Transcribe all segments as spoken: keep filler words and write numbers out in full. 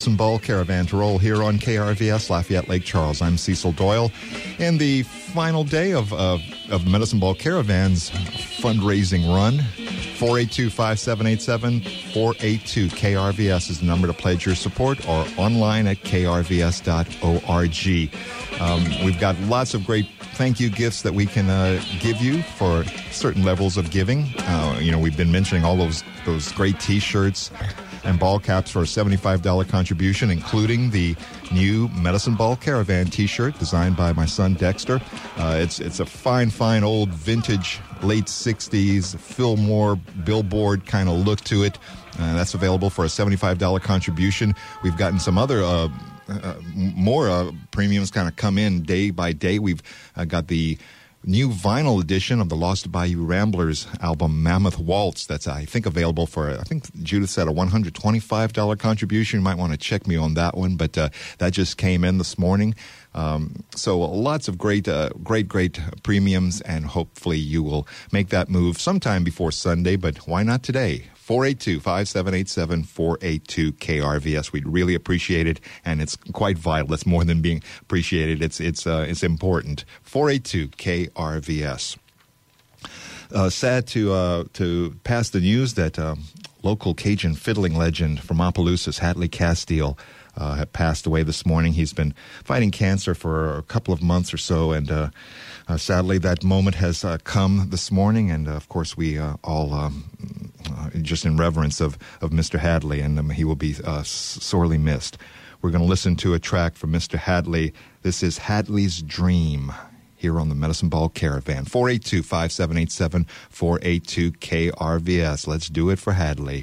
Medicine Ball Caravan to roll here on K R V S Lafayette Lake Charles. I'm Cecil Doyle. And the final day of, of, of the Medicine Ball Caravan's fundraising run, four eight two, five seven eight seven, four eight two K R V S is the number to pledge your support, or online at k r v s dot org. Um, we've got lots of great thank you gifts that we can uh, give you for certain levels of giving. Uh, you know, we've been mentioning all those those great T-shirts and ball caps for a seventy-five dollars contribution, including the new Medicine Ball Caravan T-shirt designed by my son Dexter. Uh, it's it's a fine, fine old vintage late sixties Fillmore billboard kind of look to it. Uh, that's available for a seventy-five dollars contribution. We've gotten some other uh, uh, more uh, premiums kind of come in day by day. We've uh, got the new vinyl edition of the Lost Bayou Ramblers album, Mammoth Waltz. That's, I think, available for, I think Judith said, a one hundred twenty-five dollars contribution. You might want to check me on that one, but uh, that just came in this morning. Um, so lots of great, uh, great, great premiums, and hopefully you will make that move sometime before Sunday, but why not today? four eight two, five seven eight seven, four eight two K R V S. We'd really appreciate it, and it's quite vital. It's more than being appreciated. It's it's uh, it's important. four eight two K R V S. Uh, sad to uh, to pass the news that uh, local Cajun fiddling legend from Opelousas, Hadley Castile, uh, had passed away this morning. He's been fighting cancer for a couple of months or so, and uh, uh, sadly that moment has uh, come this morning. And uh, of course, we uh, all um, uh, just in reverence of of Mister Hadley, and um, he will be uh, sorely missed. We're going to listen to a track from Mister Hadley. This is Hadley's Dream, here on the Medicine Ball Caravan. four eight two, five seven eight seven, four eight two K R V S. Let's do it for Hadley.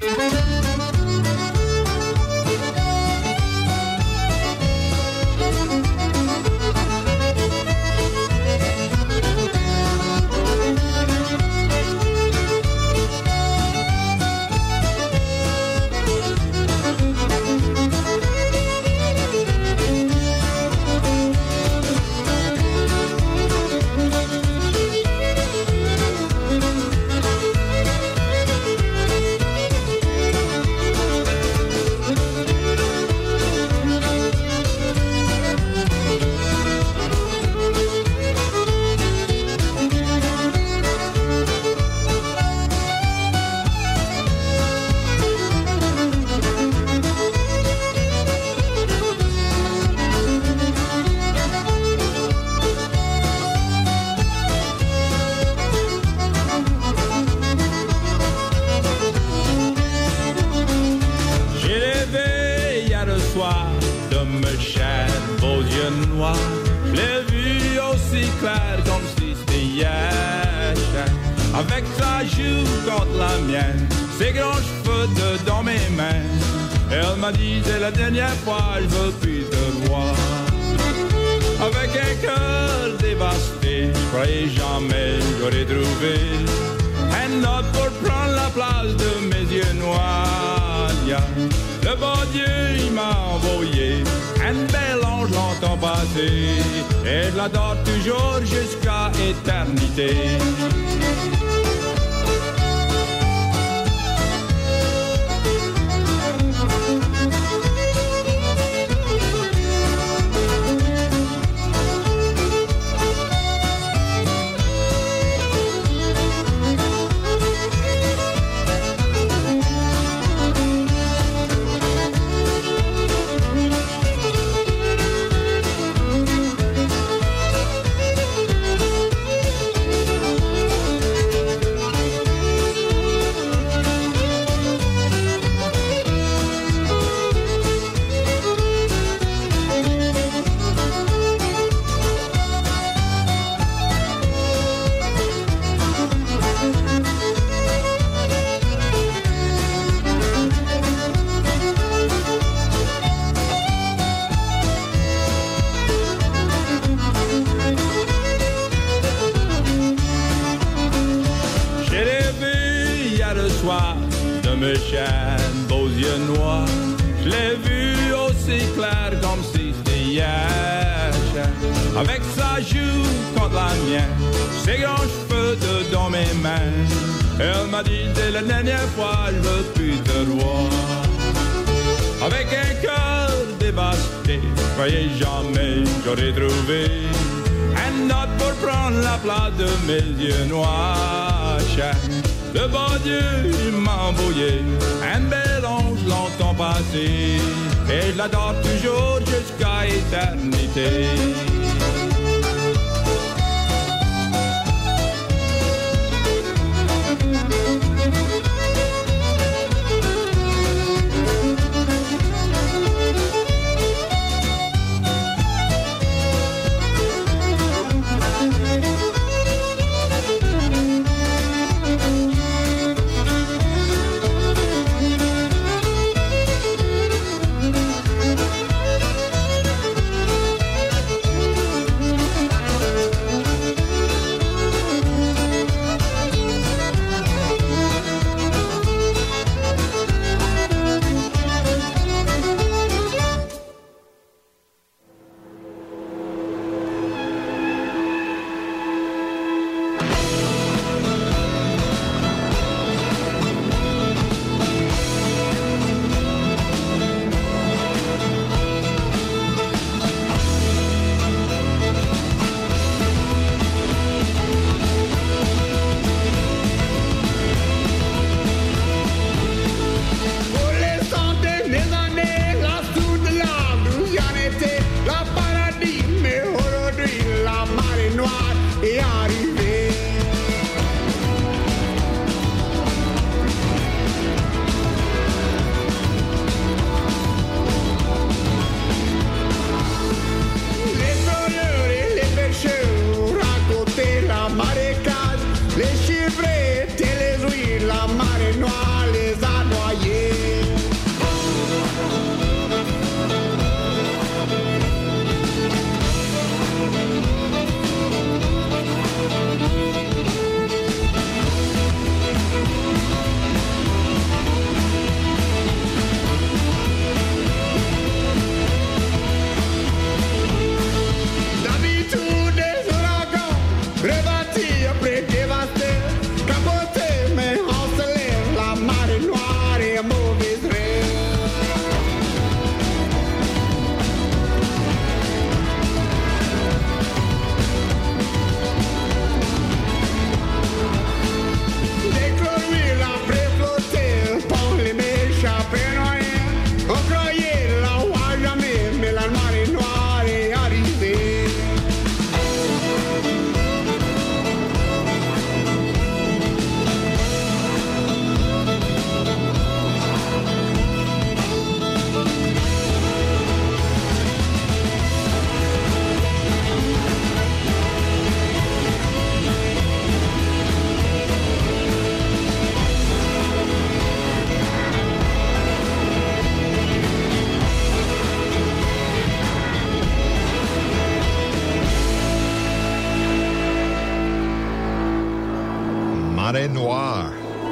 Et je l'adore toujours jusqu'à éternité. Avec sa joue contre la mienne, ses grands cheveux dedans mes mains. Elle m'a dit dès la dernière fois, je veux plus te voir. Avec un cœur croyais jamais j'aurais trouvé un autre pour prendre la place de mes yeux noirs. Le bon Dieu, il m'a envoyé un bel ange longtemps passé, et je l'adore toujours jusqu'à éternité. Mare Noir.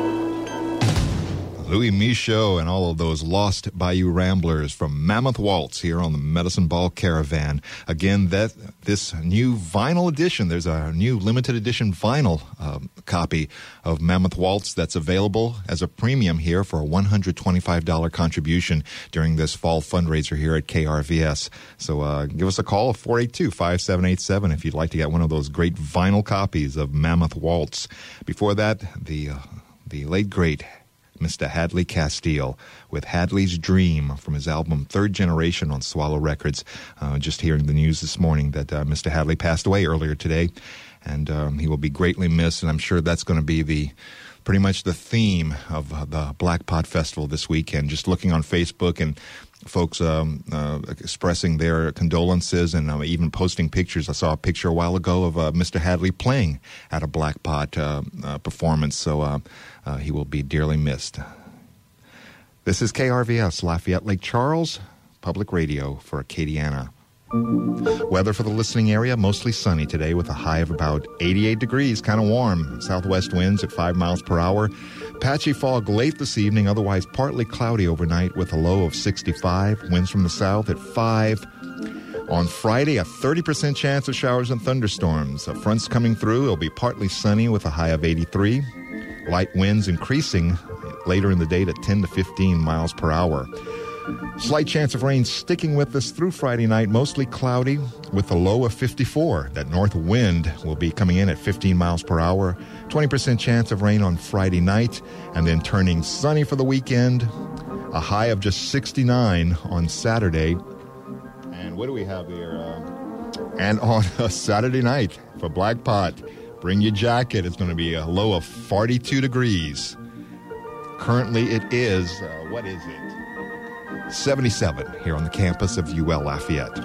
Louis Michaud and all of those Lost Bayou Ramblers from Mammoth Waltz here on the Medicine Ball Caravan. Again, that this new vinyl edition, there's a new limited edition vinyl um, copy of Mammoth Waltz that's available as a premium here for a one hundred twenty-five dollars contribution during this fall fundraiser here at K R V S. So uh, give us a call at four eight two, five seven eight seven if you'd like to get one of those great vinyl copies of Mammoth Waltz. Before that, the uh, the late great Mister Hadley Castile with Hadley's Dream from his album Third Generation on Swallow Records. Uh, just hearing the news this morning that uh, Mister Hadley passed away earlier today, and um, he will be greatly missed, and I'm sure that's going to be the pretty much the theme of uh, the Black Pot Festival this weekend. Just looking on Facebook and folks um, uh, expressing their condolences and uh, even posting pictures. I saw a picture a while ago of uh, Mister Hadley playing at a Black Pot uh, uh, performance, so uh, uh, he will be dearly missed. This is K R V S, Lafayette Lake Charles, Public Radio for Acadiana. Weather for the listening area, mostly sunny today with a high of about eighty-eight degrees, kind of warm. Southwest winds at five miles per hour. Patchy fog late this evening, otherwise partly cloudy overnight with a low of sixty-five. Winds from the south at five. On Friday, a thirty percent chance of showers and thunderstorms. A front's coming through. It'll be partly sunny with a high of eighty-three. Light winds increasing later in the day to ten to fifteen miles per hour. Slight chance of rain sticking with us through Friday night, mostly cloudy with a low of fifty-four. That north wind will be coming in at fifteen miles per hour. twenty percent chance of rain on Friday night, and then turning sunny for the weekend. A high of just sixty-nine on Saturday. And what do we have here? Uh, and on a Saturday night for Blackpot, bring your jacket. It's going to be a low of forty-two degrees. Currently it is, uh, what is it? seventy-seven here on the campus of U L Lafayette.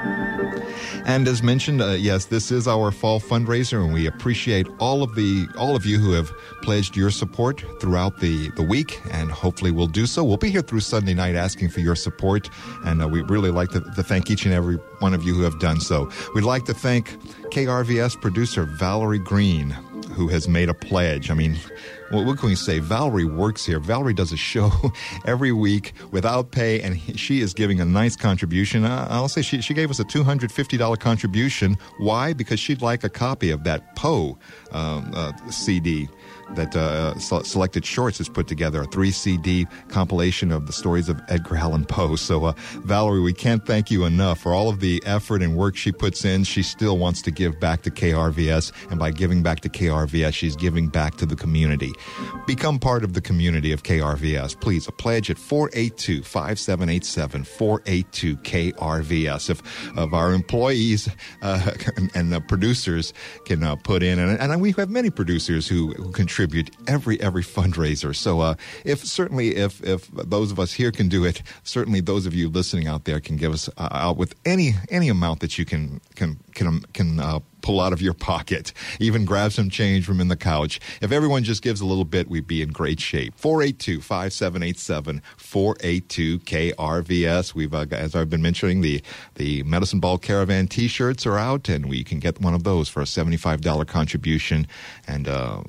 And as mentioned, uh, yes, this is our fall fundraiser, and we appreciate all of the all of you who have pledged your support throughout the, the week, and hopefully we'll do so. We'll be here through Sunday night asking for your support, and uh, we'd really like to, to thank each and every one of you who have done so. We'd like to thank K R V S producer Valerie Green, who has made a pledge. I mean, well, what can we say? Valerie works here. Valerie does a show every week without pay, and he, she is giving a nice contribution. Uh, I'll say she, she gave us a two hundred fifty dollars contribution. Why? Because she'd like a copy of that Poe um, uh, C D that uh, Selected Shorts has put together, a three C D compilation of the stories of Edgar Allan Poe. So, uh, Valerie, we can't thank you enough for all of the effort and work she puts in. She still wants to give back to K R V S, and by giving back to K R V S, she's giving back to the community. Become part of the community of K R V S. Please, a pledge at four eight two, five seven eight seven, four eight two K R V S. If of our employees uh, and, and uh, producers can uh, put in, and, and we have many producers who, who contribute every every fundraiser. So uh, if certainly if if those of us here can do it, certainly those of you listening out there can give us uh, out with any any amount that you can can can can uh, pull out of your pocket. Even grab some change from in the couch. If everyone just gives a little bit, we'd be in great shape. four eight two, five seven eight seven, four eight two K R V S. We've uh, as I've been mentioning, the the Medicine Ball Caravan T-shirts are out, and we can get one of those for a seventy-five dollars contribution. And uh,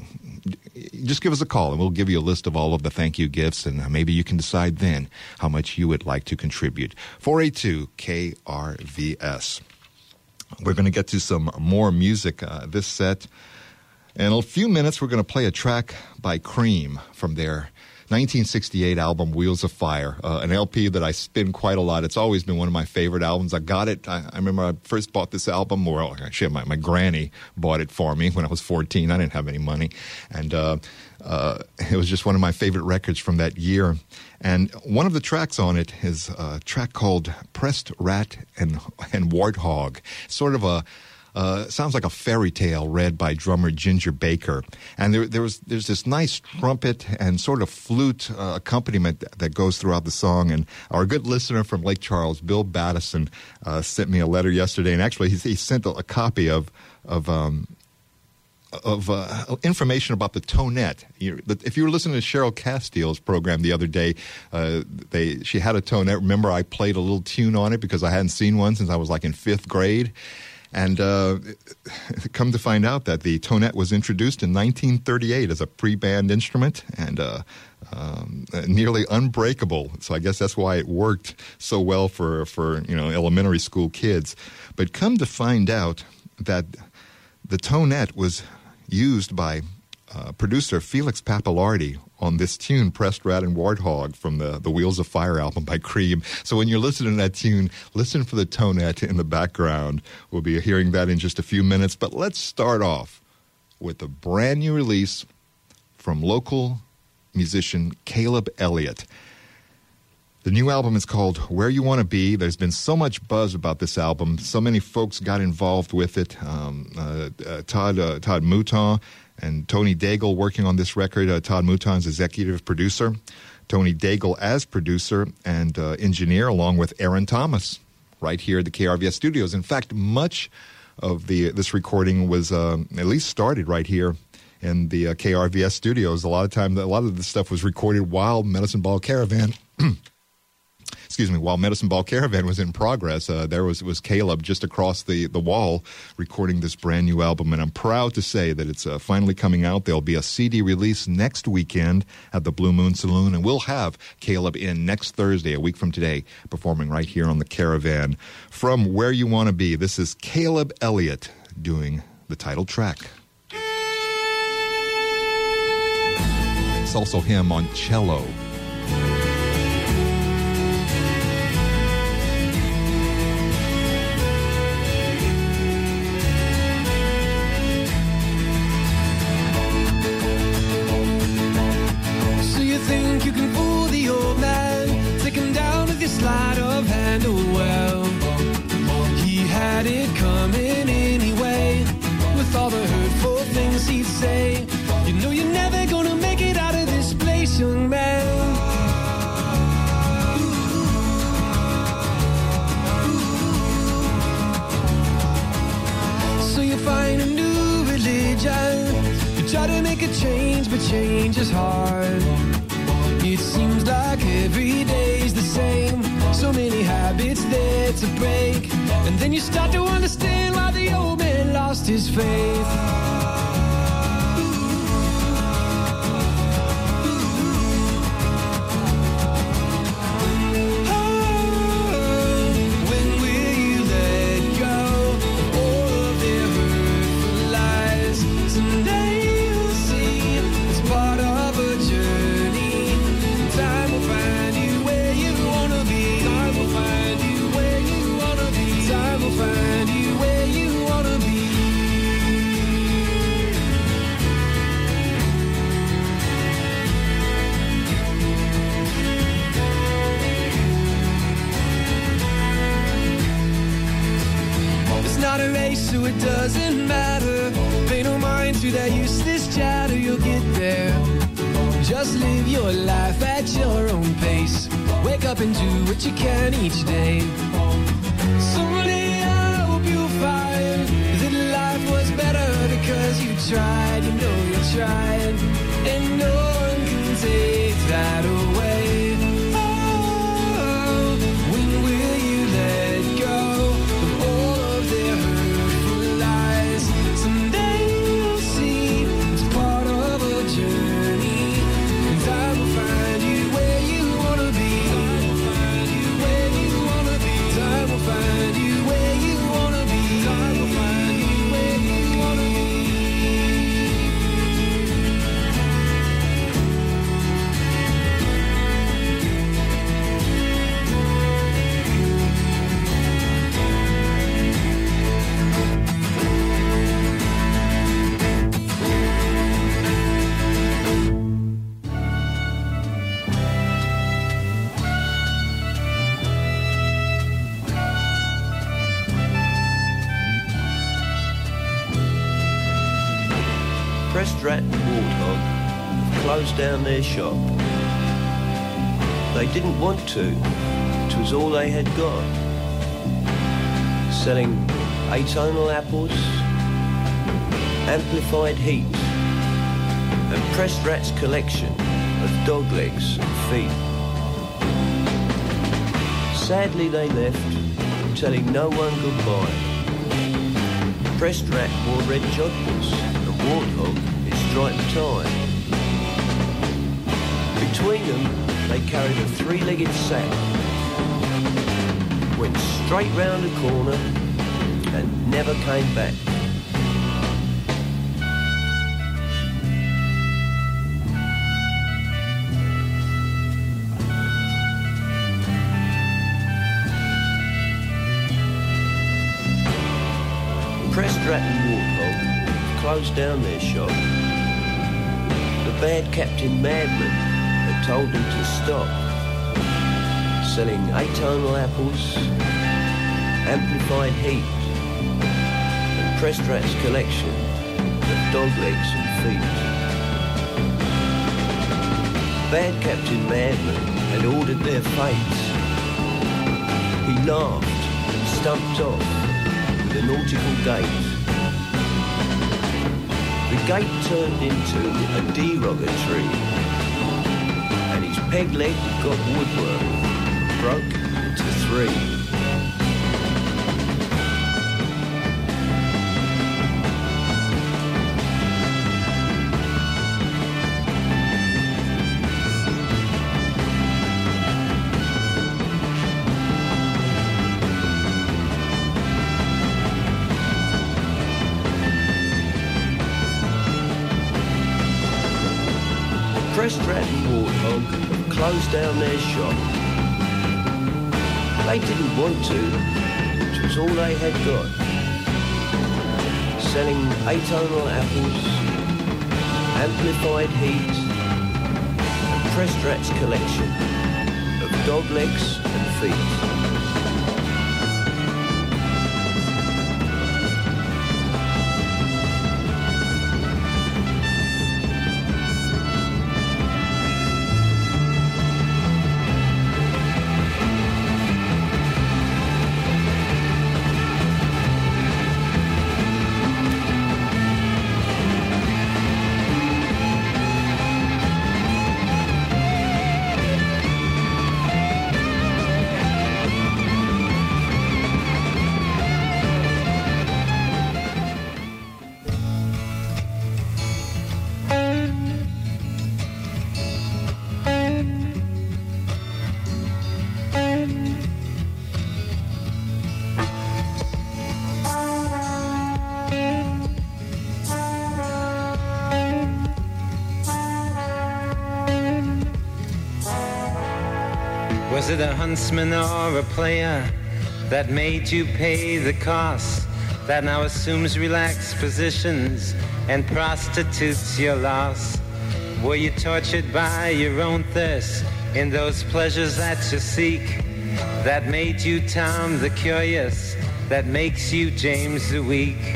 just give us a call, and we'll give you a list of all of the thank you gifts, and maybe you can decide then how much you would like to contribute. four eight two K R V S. We're going to get to some more music uh, this set. In a few minutes, we're going to play a track by Cream from their nineteen sixty-eight album Wheels of Fire, uh, an L P that I spin quite a lot. It's always been one of my favorite albums. I got it. I, I remember I first bought this album. Well, actually, my, my granny bought it for me when I was fourteen. I didn't have any money. And uh, uh, it was just one of my favorite records from that year. And one of the tracks on it is a track called Pressed Rat and, and Warthog. Sort of a... Uh, sounds like a fairy tale read by drummer Ginger Baker. And there, there was, there's this nice trumpet and sort of flute uh, accompaniment that, that goes throughout the song. And our good listener from Lake Charles, Bill Battison, uh, sent me a letter yesterday. And actually, he, he sent a, a copy of of um, of uh, information about the Tonette. If you were listening to Cheryl Castile's program the other day, uh, they she had a Tonette. Remember, I played a little tune on it because I hadn't seen one since I was like in fifth grade. And uh, come to find out that the Tonette was introduced in nineteen thirty-eight as a pre-band instrument and uh, um, nearly unbreakable. So I guess that's why it worked so well for, for you know elementary school kids. But come to find out that the Tonette was used by uh, producer Felix Pappalardi on this tune, Pressed Rat and Warthog, from the, the Wheels of Fire album by Cream. So when you're listening to that tune, listen for the Tonette in the background. We'll be hearing that in just a few minutes. But let's start off with a brand new release from local musician Caleb Elliott. The new album is called Where You Want to Be. There's been so much buzz about this album. So many folks got involved with it. Um, uh, uh, Todd, uh, Todd Mouton and Tony Daigle working on this record. Uh, Todd Mouton's executive producer. Tony Daigle as producer and uh, engineer, along with Aaron Thomas, right here at the K R V S studios. In fact, much of the this recording was uh, at least started right here in the uh, K R V S studios. A lot of time, a lot of the stuff was recorded while Medicine Ball Caravan excuse me, while Medicine Ball Caravan was in progress. Uh, there was was Caleb just across the, the wall recording this brand new album, and I'm proud to say that it's uh, finally coming out. There'll be a C D release next weekend at the Blue Moon Saloon, and we'll have Caleb in next Thursday, a week from today, performing right here on the Caravan. From Where You Want to Be, this is Caleb Elliott doing the title track. It's also him on cello. planned well. He had it coming anyway, with all the hurtful things he'd say. You know you're never gonna make it out of this place, young man. So you find a new religion, you try to make a change, but change is hard. It seems like every day's the same, so many habits there to break. And then you start to understand why the old man lost his faith. So it doesn't matter, pay no mind to that useless chatter, you'll get there. Just live your life at your own pace, wake up and do what you can each day. Someday I hope you'll find that life was better because you tried, you know you tried, and no one can take that away. Pressed Rat and Warthog have closed down their shop. They didn't want to, it was all they had got. Selling atonal apples, amplified heat, and Pressed Rat's collection of dog legs and feet. Sadly they left, telling no one goodbye. Pressed Rat wore red jodhpurs, Warthog is striped tie. Between them, they carried a three-legged sack, went straight round a corner, and never came back. Pressed Rat and Warthog closed down their shop. The bad Captain Madman had told them to stop selling atonal apples, amplified heat, and Pressed Rat's collection of dog legs and feet. Bad Captain Madman had ordered their fates. He laughed and stumped off with a nautical gait. The gate turned into a derogatory, and his peg leg got woodwork, broke into three. Pressed Rat and Warthog have closed down their shop. They didn't want to, which was all they had got. Selling atonal apples, amplified heat, and Pressed Rat's collection of dog legs and feet. it a huntsman or a player that made you pay the cost, that now assumes relaxed positions and prostitutes your loss? Were you tortured by your own thirst in those pleasures that you seek, that made you Tom the Curious, that makes you James the Weak?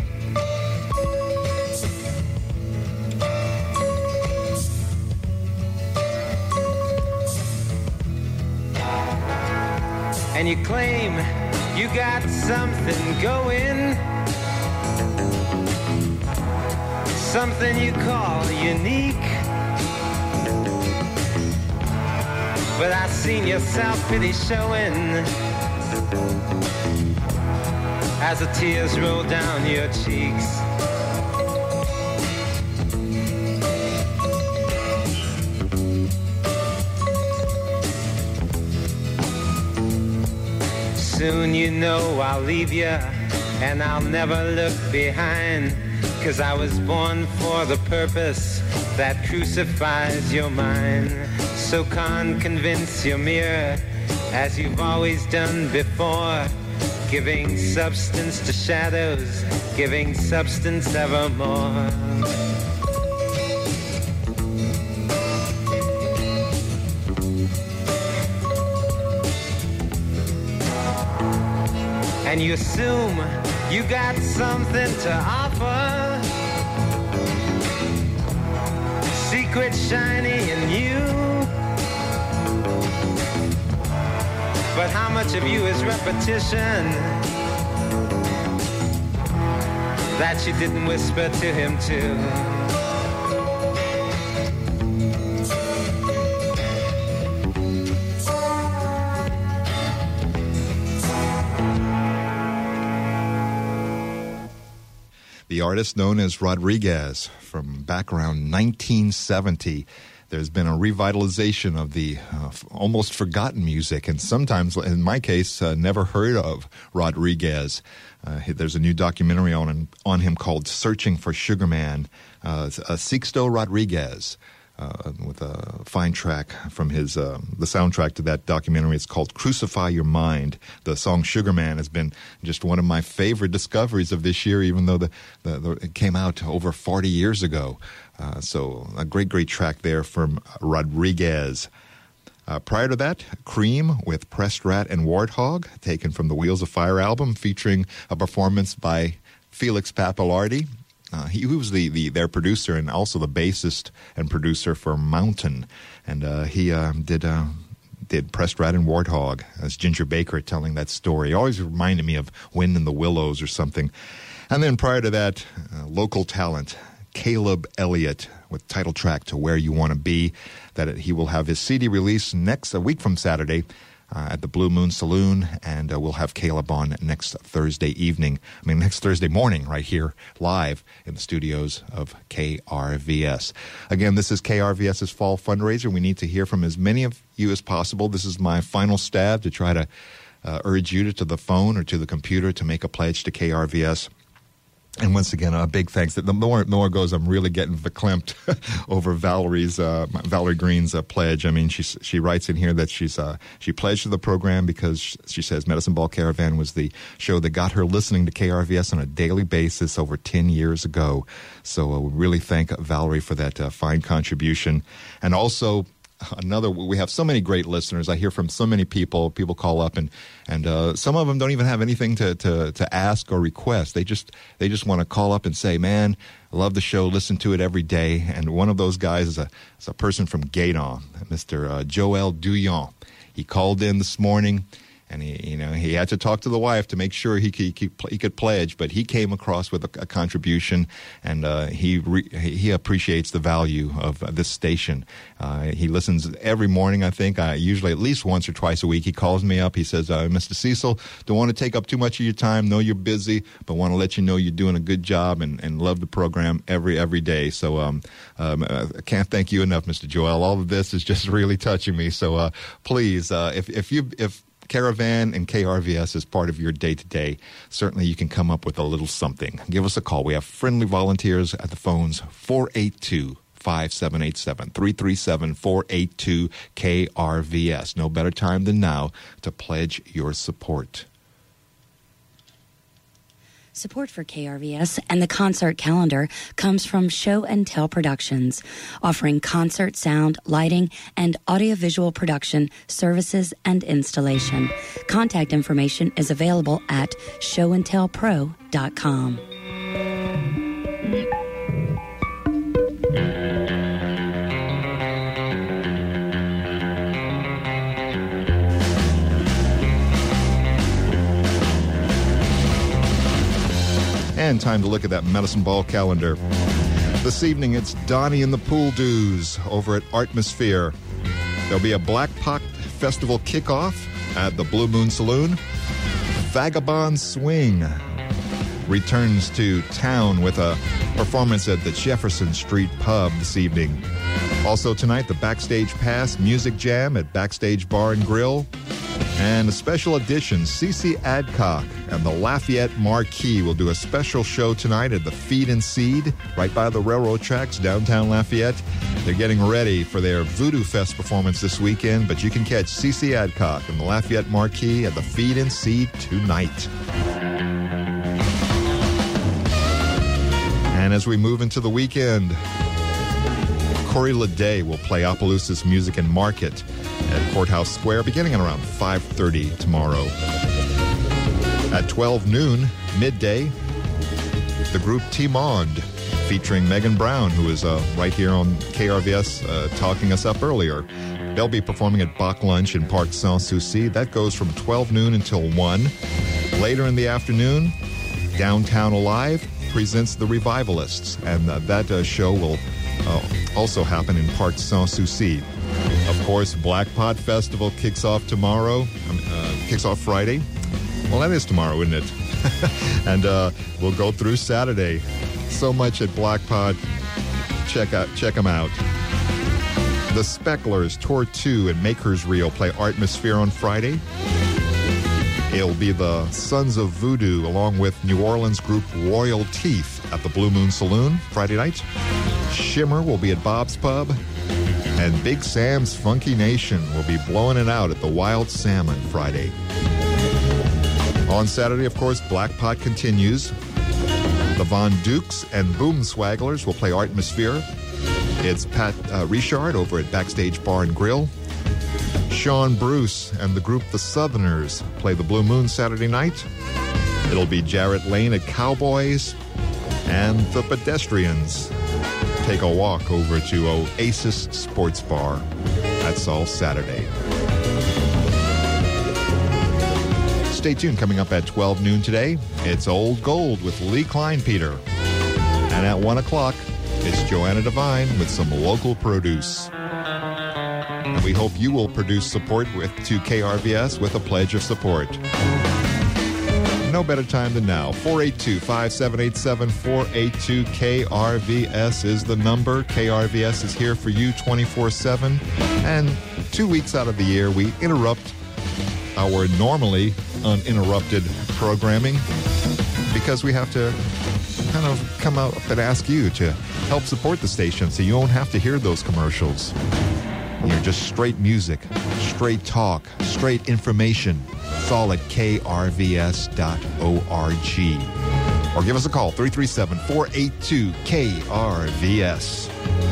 And you claim you got something going, something you call unique. But I seen your self-pity showing as the tears roll down your cheeks. Soon you know I'll leave you, and I'll never look behind, 'cause I was born for the purpose that crucifies your mind. So can't convince your mirror, as you've always done before, giving substance to shadows, giving substance evermore. And you assume you got something to offer, secret shiny in you. But how much of you is repetition that you didn't whisper to him too? The artist known as Rodriguez from back around nineteen seventy. There's been a revitalization of the uh, f- almost forgotten music, and sometimes, in my case, uh, never heard of Rodriguez. Uh, there's a new documentary on on him called Searching for Sugar Man. Uh, uh, Sixto Rodriguez, uh, with a fine track from his uh, the soundtrack to that documentary. It's called Crucify Your Mind. The song Sugar Man has been just one of my favorite discoveries of this year, even though the, the, the it came out over forty years ago. Uh, so a great, great track there from Rodriguez. Uh, prior to that, Cream with Pressed Rat and Warthog, taken from the Wheels of Fire album, featuring a performance by Felix Pappalardi. Uh, he, he was the, the their producer and also the bassist and producer for Mountain. And uh, he uh, did uh, did Pressed Rat and Warthog as Ginger Baker telling that story. It always reminded me of Wind in the Willows or something. And then prior to that, uh, local talent, Caleb Elliott with title track To Where You Want to Be, that he will have his C D release next a week from Saturday uh, at the Blue Moon Saloon, and uh, we'll have Caleb on next Thursday evening, I mean next Thursday morning right here live in the studios of K R V S. Again, this is KRVS's Fall Fundraiser. We need to hear from as many of you as possible. This is my final stab to try to uh, urge you to, to the phone or to the computer to make a pledge to K R V S. And once again, a big thanks. The more, the more it goes, I'm really getting verklempt over Valerie's, uh, Valerie Green's uh, pledge. I mean, she she writes in here that she's uh, she pledged to the program because she says Medicine Ball Caravan was the show that got her listening to K R V S on a daily basis over ten years ago. So uh, we really thank Valerie for that uh, fine contribution. And also, another, we have so many great listeners. I hear from so many people. People call up, and and uh, some of them don't even have anything to, to, to ask or request. They just they just want to call up and say, "Man, I love the show. Listen to it every day." And one of those guys is a is a person from Gaydon, Mister Uh, Joel Douillon. He called in this morning. And he, you know, he had to talk to the wife to make sure he could, he could, he could pledge. But he came across with a, a contribution, and uh, he re, he appreciates the value of uh, this station. Uh, he listens every morning, I think, uh, usually at least once or twice a week. He calls me up. He says, uh, "Mister Cecil, don't want to take up too much of your time. Know you're busy, but want to let you know you're doing a good job and, and love the program every every day." So um, um, I can't thank you enough, Mister Joel. All of this is just really touching me. So uh, please, uh, if if you if Caravan and K R V S is part of your day-to-day, certainly you can come up with a little something. Give us a call. We have friendly volunteers at the phones, four eight two, five seven eight seven, three three seven, four eight two, K R V S. No better time than now to pledge your support. Support for K R V S and the concert calendar comes from Show and Tell Productions, offering concert sound, lighting, and audiovisual production services and installation. Contact information is available at show and tell pro dot com. And time to look at that Medicine Ball calendar. This evening, it's Donnie and the Pool Doos over at Artmosphere. There'll be a Black Pot Festival kickoff at the Blue Moon Saloon. Vagabond Swing returns to town with a performance at the Jefferson Street Pub this evening. Also tonight, the Backstage Pass Music Jam at Backstage Bar and Grill. And a special edition, C C Adcock and the Lafayette Marquee will do a special show tonight at the Feed and Seed, right by the railroad tracks, downtown Lafayette. They're getting ready for their Voodoo Fest performance this weekend, but you can catch C C Adcock and the Lafayette Marquee at the Feed and Seed tonight. And as we move into the weekend, Corey Leday will play Opelousas Music and Market at Courthouse Square beginning at around five thirty tomorrow. At twelve noon, midday, the group T-Mond featuring Megan Brown, who is uh, right here on K R V S uh, talking us up earlier. They'll be performing at Bach Lunch in Parc Sans Souci. That goes from twelve noon until one. Later in the afternoon, Downtown Alive presents The Revivalists, and uh, that uh, show will uh, also happen in Parc Sans Souci. Of course, Black Pot Festival kicks off tomorrow, uh, kicks off Friday. Well, that is tomorrow, isn't it? and uh, we'll go through Saturday. So much at Black Pot. Check out, check them out. The Specklers, Tour two and Makers Reel play Artmosphere on Friday. It'll be the Sons of Voodoo along with New Orleans group Royal Teeth at the Blue Moon Saloon Friday night. Shimmer will be at Bob's Pub. And Big Sam's Funky Nation will be blowing it out at the Wild Salmon Friday. On Saturday, of course, Black Pot continues. The Von Dukes and Boom Swagglers will play Artmosphere. It's Pat uh, Richard over at Backstage Bar and Grill. Sean Bruce and the group The Southerners play the Blue Moon Saturday night. It'll be Jarrett Lane at Cowboys. And the Pedestrians take a walk over to Oasis Sports Bar. That's all Saturday. Stay tuned. Coming up at twelve noon today, it's Old Gold with Lee Kleinpeter. And at one o'clock, it's Joanna Devine with some local produce. And we hope you will produce support with to K R V S with a pledge of support. No better time than now. four eight two, five seven eight seven, four eight two K R V S is the number. K R V S is here for you twenty-four seven. And two weeks out of the year, we interrupt our normally uninterrupted programming because we have to kind of come out and ask you to help support the station so you don't have to hear those commercials. You're just straight music, straight talk, straight information. It's all at K R V S dot org. Or give us a call, three three seven, four eight two K R V S.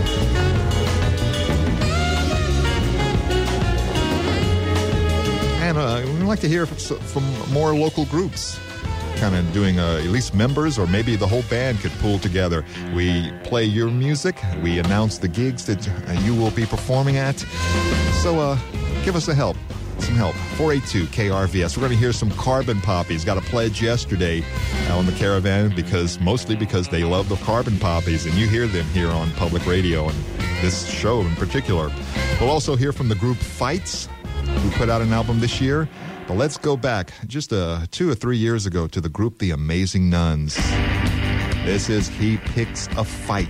And uh, we'd like to hear from, from more local groups, kind of doing uh, at least members or maybe the whole band could pull together. We play your music. We announce the gigs that uh, you will be performing at. So uh, give us a help. Some help. four eight two K R V S. We're going to hear some Carbon Poppies. Got a pledge yesterday on the Caravan because mostly because they love the Carbon Poppies, and you hear them here on public radio and this show in particular. We'll also hear from the group Fights, who put out an album this year. But let's go back just uh, two or three years ago to the group The Amazing Nuns. This is He Picks a Fight.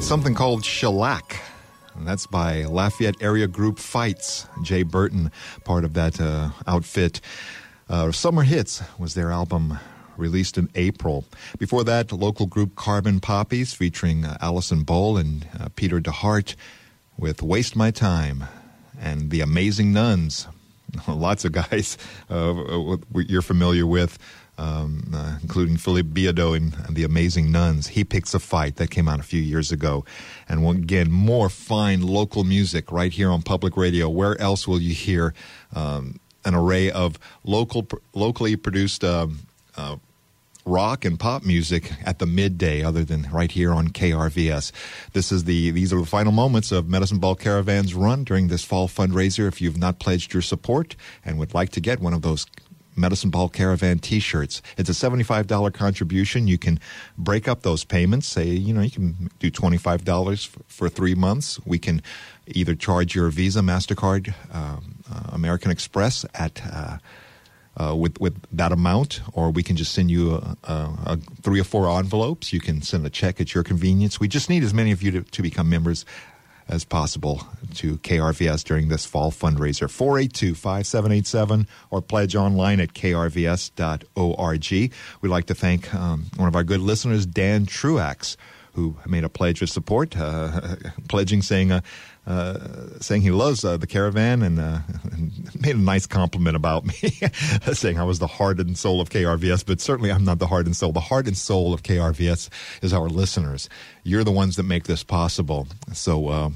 something called Shellac. And that's by Lafayette Area Group Fights. Jay Burton, part of that uh, outfit. Uh, Summer Hits was their album, released in April. Before that, local group Carbon Poppies featuring uh, Allison Bowl and uh, Peter DeHart with Waste My Time. And The Amazing Nuns. Lots of guys uh, you're familiar with. Um, uh, including Philippe Biadeau in The Amazing Nuns. He Picks a Fight. That came out a few years ago. And again, more fine local music right here on Public Radio. Where else will you hear um, an array of local, locally produced um, uh, rock and pop music at the midday other than right here on K R V S? This is the These are the final moments of Medicine Ball Caravan's run during this fall fundraiser. If you've not pledged your support and would like to get one of those Medicine Ball Caravan T-shirts. It's a seventy-five dollars contribution. You can break up those payments. Say, you know, you can do twenty-five dollars for, for three months. We can either charge your Visa, MasterCard, um, uh, American Express at uh, uh, with with that amount, or we can just send you a, a, a three or four envelopes. You can send a check at your convenience. We just need as many of you to, to become members as possible to K R V S during this fall fundraiser. four eight two, five seven eight seven or pledge online at k r v s dot org. We'd like to thank um, one of our good listeners, Dan Truax, who made a pledge of support, uh, pledging, saying uh, uh, saying he loves uh, the Caravan, and, uh, and made a nice compliment about me, saying I was the heart and soul of K R V S, but certainly I'm not the heart and soul. The heart and soul of K R V S is our listeners. You're the ones that make this possible. So uh,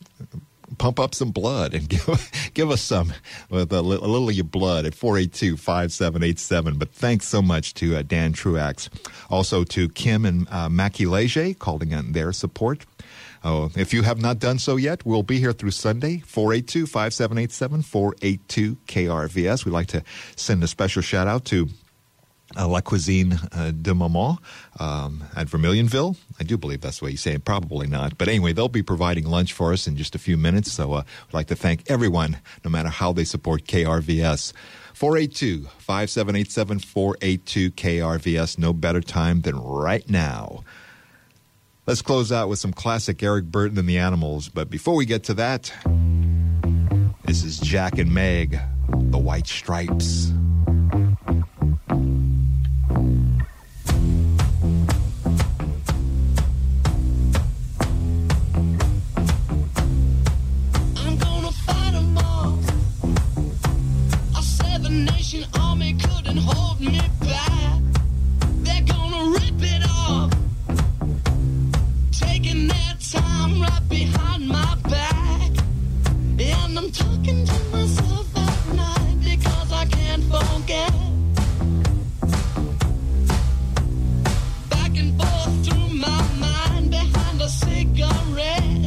pump up some blood and give give us some with a, li- a little of your blood at four eight two, five seven eight seven. But thanks so much to uh, Dan Truax. Also to Kim and uh, Mackie Leger, calling in their support. Oh, if you have not done so yet, we'll be here through Sunday, four eight two, five seven eight seven, four eight two K R V S. We'd like to send a special shout out to Uh, La Cuisine uh, de Maman um, at Vermilionville. I do believe that's the way you say it. Probably not. But anyway, they'll be providing lunch for us in just a few minutes. So uh, we'd like to thank everyone, no matter how they support K R V S. four eight two, five seven eight seven, four eight two K R V S. No better time than right now. Let's close out with some classic Eric Burton and the Animals. But before we get to that, this is Jack and Meg, The White Stripes. Army couldn't hold me back. They're gonna rip it off, taking their time right behind my back. And I'm talking to myself at night because I can't forget. Back and forth through my mind behind a cigarette.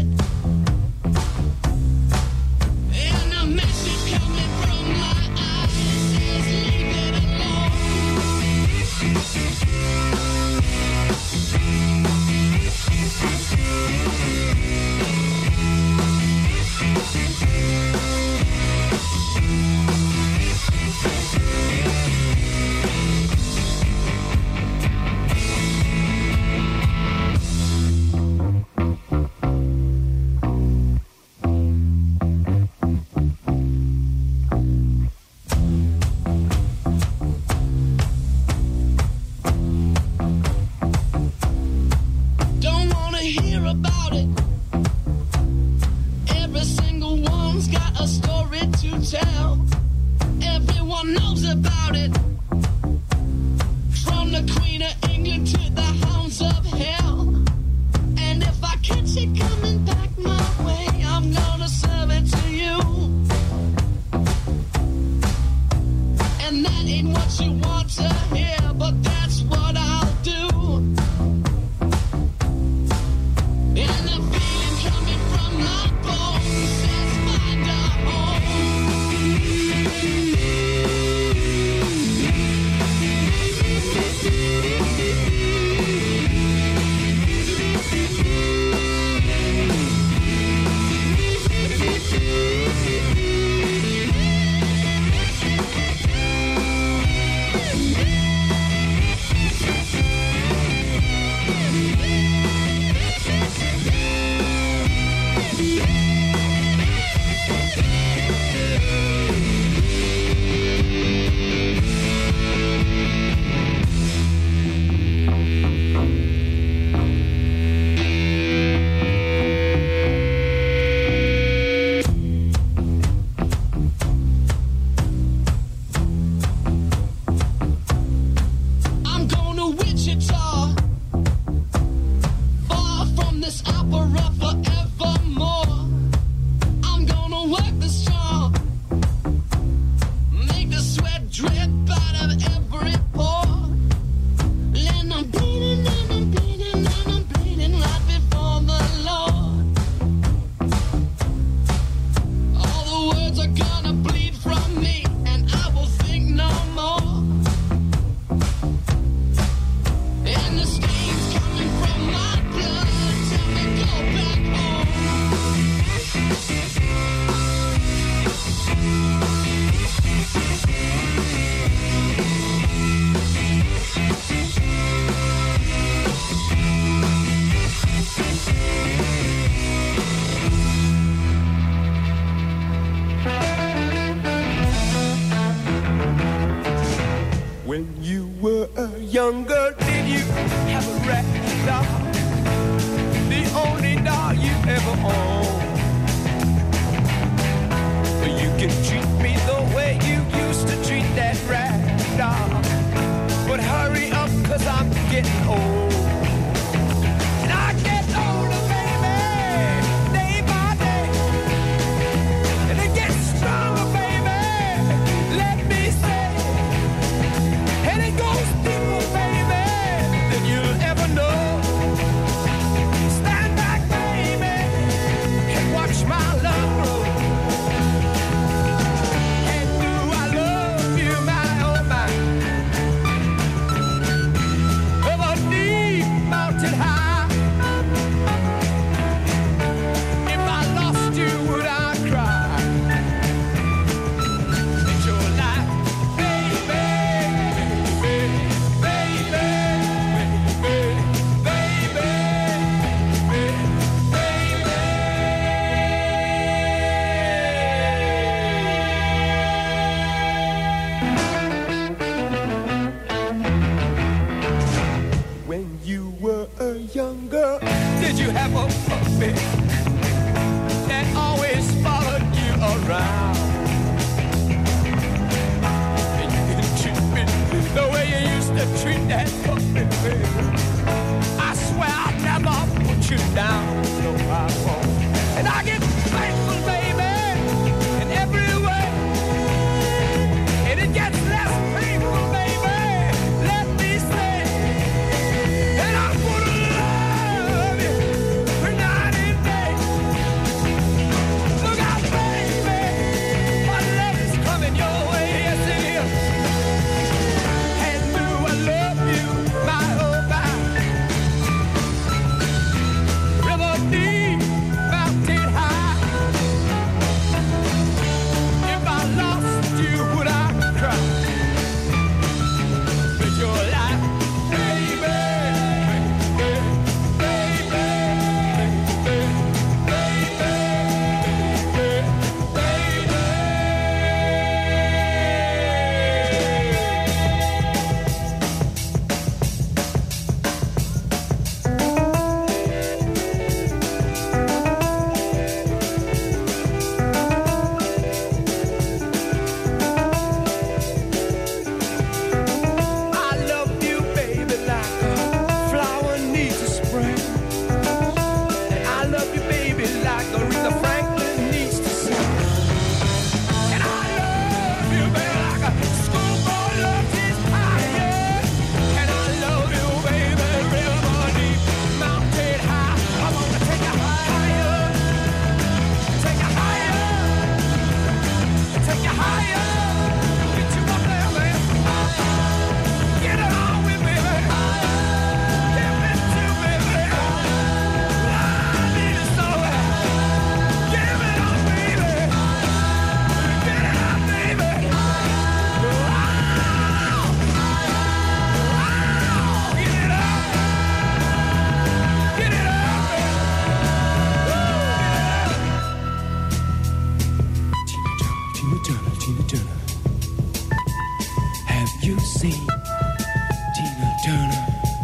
And a message coming from my eyes. Leave it alone. Younger, did you have a rag doll? The only doll you ever owned. You can treat me the way you used to treat that rag doll. But hurry up, cause I'm getting old. And I get older, baby, day by day. And it gets stronger, baby, let me say. And it goes deeper, baby, than you'll ever know. Stand back, baby, and watch my love grow. And do I love you, my oh my? Of a deep mountain high. If I lost you, would I cry? It's your life, baby, baby, baby, baby, baby, When you were a young girl, did you have a puppy that always followed you around? And you can treat me the way you used to treat that puppy, baby. I swear I'll never put you down, no I won't. And I get thankful, baby, in every way. And it gets less painful, baby, let me say. And I'm gonna love you for night and day. Look out, baby, my love is coming your way, yes it is. And do I love you, my oh my? seen Tina Turner.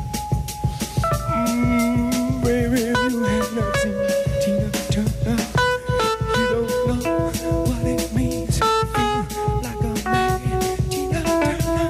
Mm, baby, if you have not seen Tina Turner, you don't know what it means to feel like a man. Tina Turner.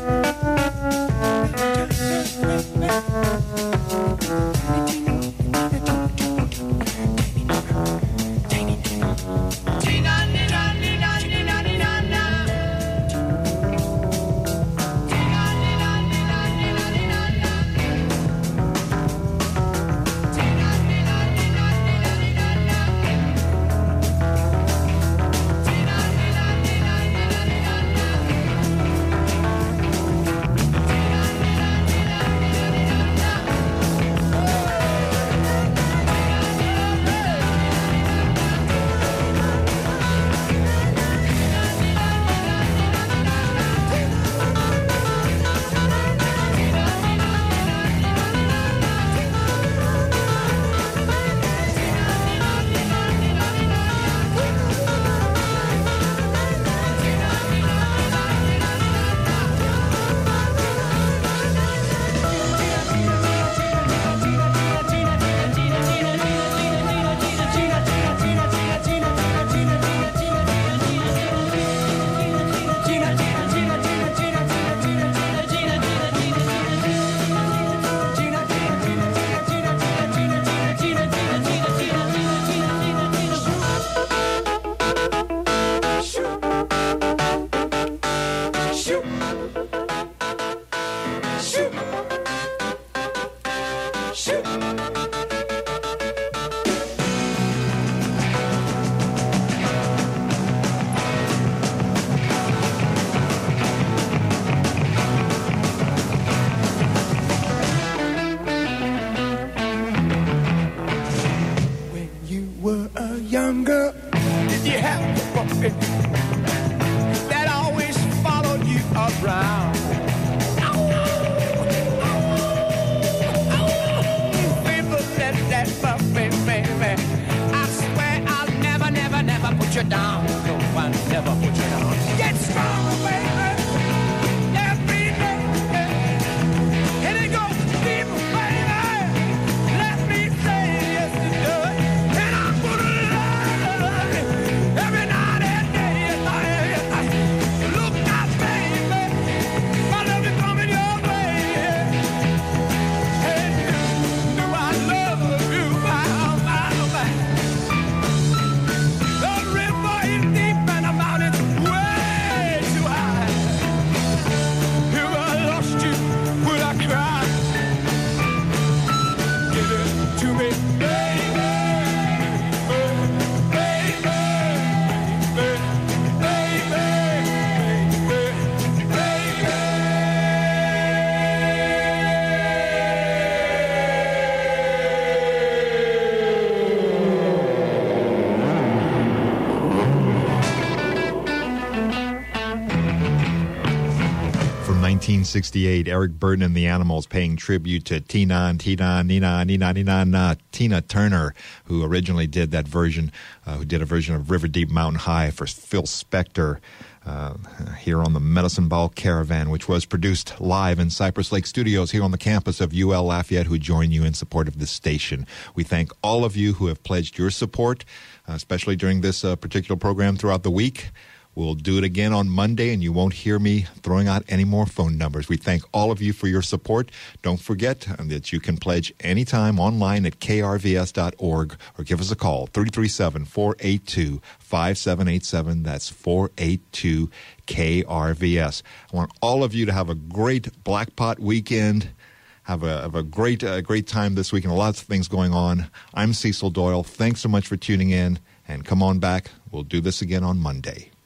nineteen sixty-eight, Eric Burden and the Animals paying tribute to Tina, Tina, Nina, Nina, Nina, Nina, Tina Turner, who originally did that version, uh, who did a version of River Deep Mountain High for Phil Spector uh, here on the Medicine Ball Caravan, which was produced live in Cypress Lake Studios here on the campus of U L Lafayette, who join you in support of this station. We thank all of you who have pledged your support, uh, especially during this uh, particular program throughout the week. We'll do it again on Monday, and you won't hear me throwing out any more phone numbers. We thank all of you for your support. Don't forget that you can pledge anytime online at k r v s dot org or give us a call, three three seven, four eight two, five seven eight seven. That's four eight two K R V S. I want all of you to have a great Black Pot weekend. Have a, have a great, uh, great time this week and lots of things going on. I'm Cecil Doyle. Thanks so much for tuning in, and come on back. We'll do this again on Monday.